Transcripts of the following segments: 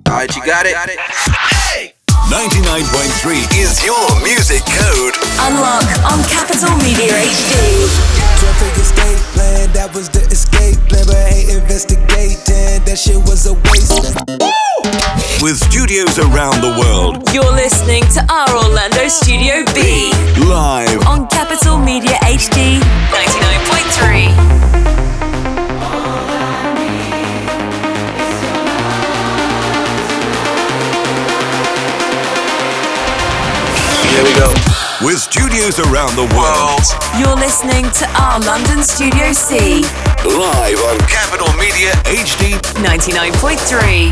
Alright, you got it? Hey! 99.3 is your music code. Unlock on Capital Media HD. 12-figure escape plan, that was the escape plan, but I ain't investigating, that shit was a waste. With studios around the world, You're listening to our Orlando Studio B. live On Capital Media HD 99.3. Here we go. with studios around the world, You're listening to our London Studio C live on Capital Media HD 99.3.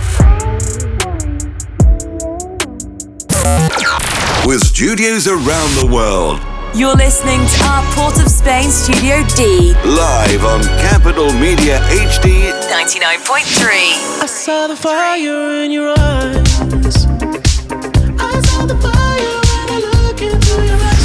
with studios around the world, You're listening to our Port of Spain Studio D live on Capital Media HD 99.3. I saw the fire in your eyes. I saw the fire when I look into your eyes.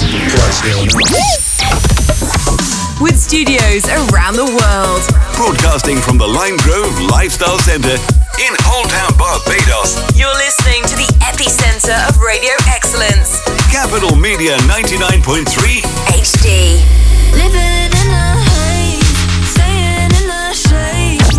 With studios around the world. broadcasting from the Lime Grove Lifestyle Centre in Old Town Barbados. You're listening to the epicenter of radio excellence. Capital Media 99.3 HD. Living in the haze, staying in the shade.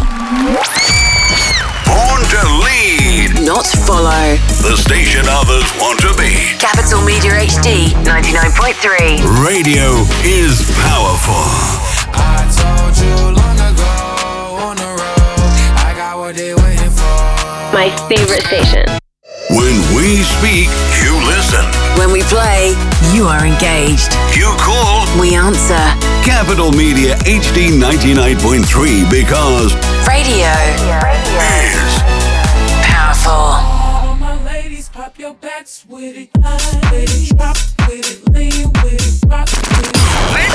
Born to lead, Not follow. the station others want to be. Capital Media HD 99.3. Radio is powerful. I told you long ago on the road, I got what they waiting for. My favorite station. When we speak, you listen. When we play, you are engaged. You call We answer. Capital Media HD 99.3 because Radio is powerful. All my ladies, pop your backs with it, line with it, drop with it, lean with it, rock with it.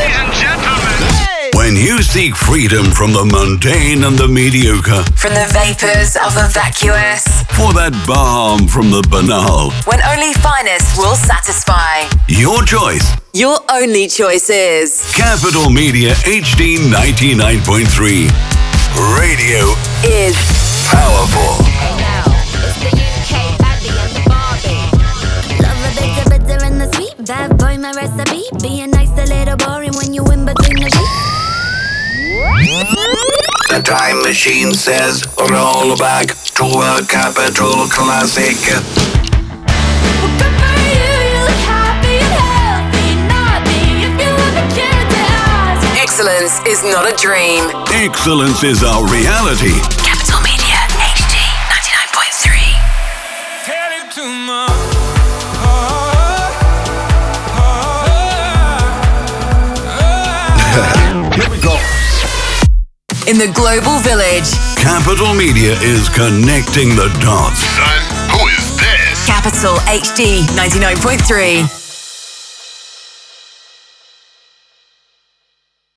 when you seek freedom from the mundane and the mediocre, From the vapors of the vacuous, for that balm from the banal. when only finest will satisfy. Your choice, Your only choice is Capital Media HD 99.3. Radio is powerful. Love a bitter, bitter and the sweet. Bad boy, my recipe. Being nice, a little boring when you in between the sheets. The time machine says roll back to a Capital Classic. Good for you, you look happy and healthy. Not me, if you ever cared to ask. excellence is not a dream. Excellence is our reality. Capital Media HD 99.3. Headed to my Here we go. In the global village, Capital Media is connecting the dots. Son, who is this? Capital HD 99.3.